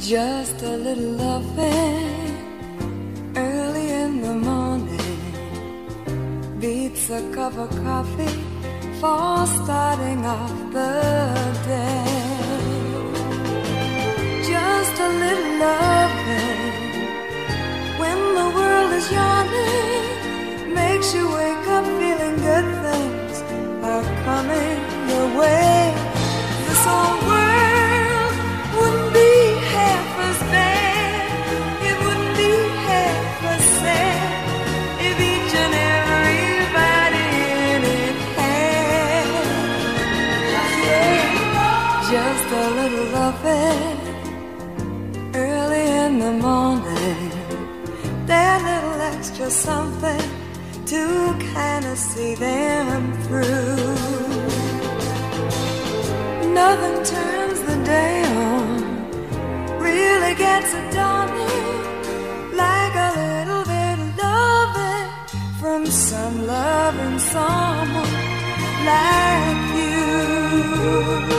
Just a little loving early in the morning beats a cup of coffee for starting off the day. Just a little loving when the world is yawning makes you wake up feeling good things are coming your way. This whole world wouldn't be half as bad, it wouldn't be half as sad if each and everybody in it had, just a little loving early in the morning, that little extra something to kind of see them through. Nothing turns the day on, really gets it dawning, like a little bit of loving from some loving someone like you.